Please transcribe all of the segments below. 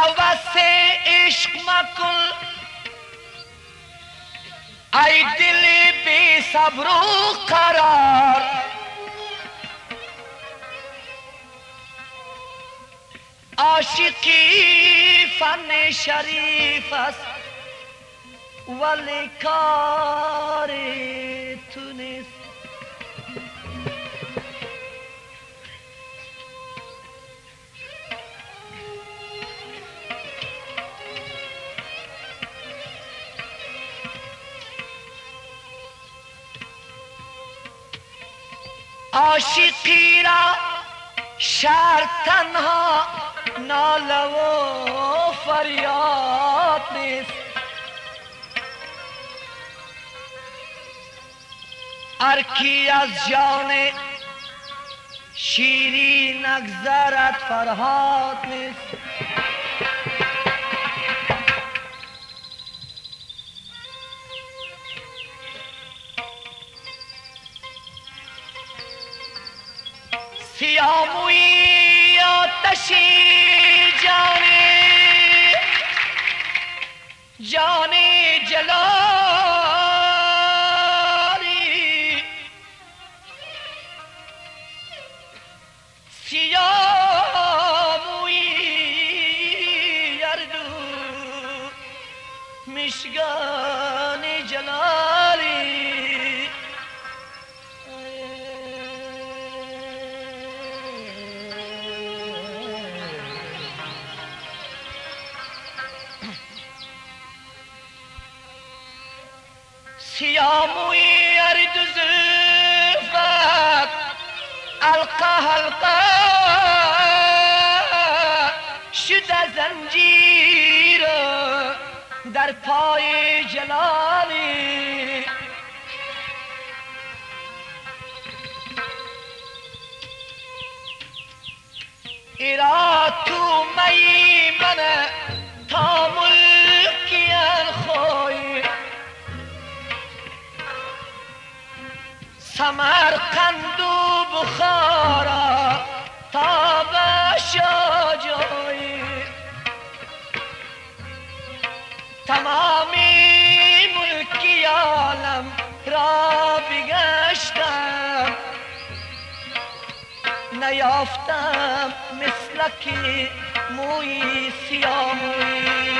هوس عشق مکن ای دل بی صبر و قرار، عاشقی فن شریف است ولی کار تو نیست. عاشقی را شرط تنها ناله و فریاد نیست، هر کی از جان شیری نگذرد فرهاد نیست. سیاموی آتشی جان جلالی، سیاموی اردو مشگان جلالی. سیاموی ارد زلفت القه حلقه شده زنجیر در پای جلالی. ایرا تو می من تا ملکیان خوی، سمرقند و بخارا تا به شاجوی، تمامی ملکی عالم را بگشتم، نیافتم مثلکی موی سیاموی.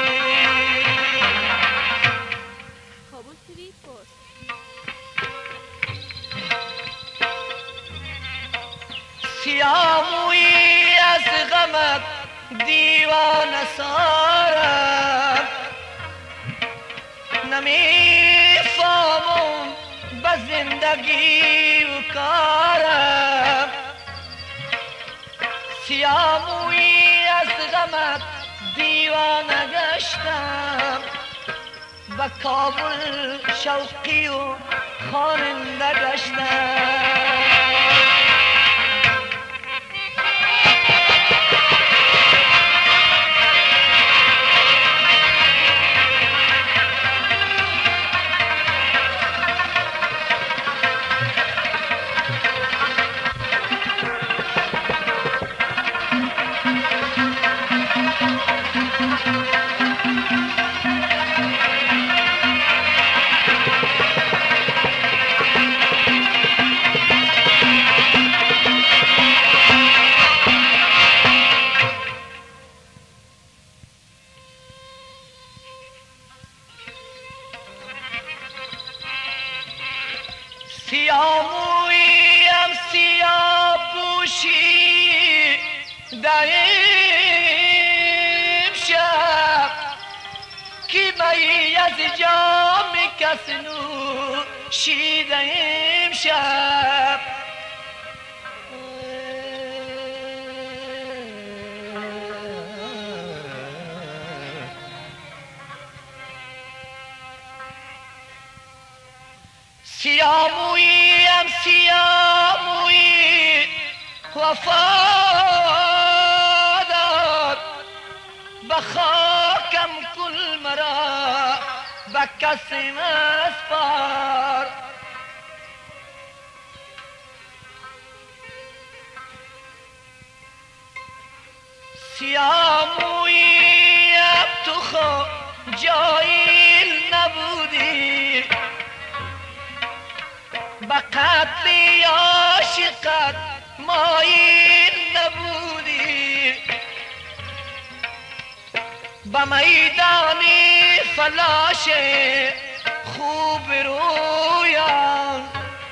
سیاموی از غمت دیوانه سارم، نمیفهمم به زندگی و کارم. سیاموی از غمت دیوانه گشتم، به کابل شوقی و خواننده گشتم. سیامویم سیاه پوشی دایم شب، کی می از جام کس نوشیده امشب. سیامویم سیاموی وفادار، به خاکم کل مرا به کسی مسپار. سیاموی به قتل عاشقت مایل نبودی، به میدان فلاش خوب رویان،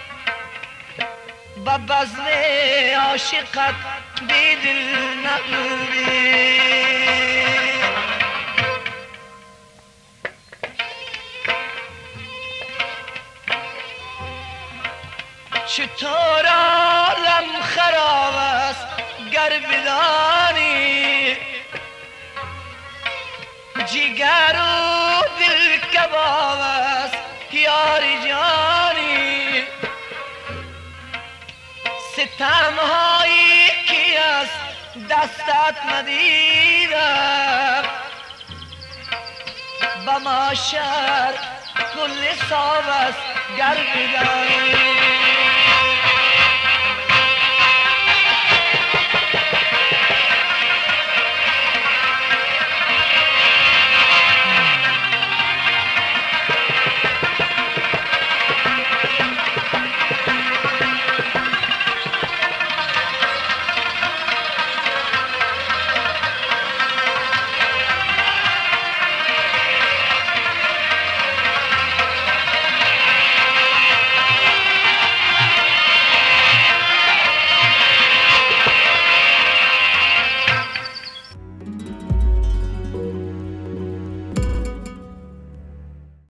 به بزم عاشقت بیدل نبودی. چطور عالم خراب است گر بدانی، جگر و دل کباب است یار جانی. ستم هایی که از دستت ندیدم، به محشر کل حساب است گر بدانی.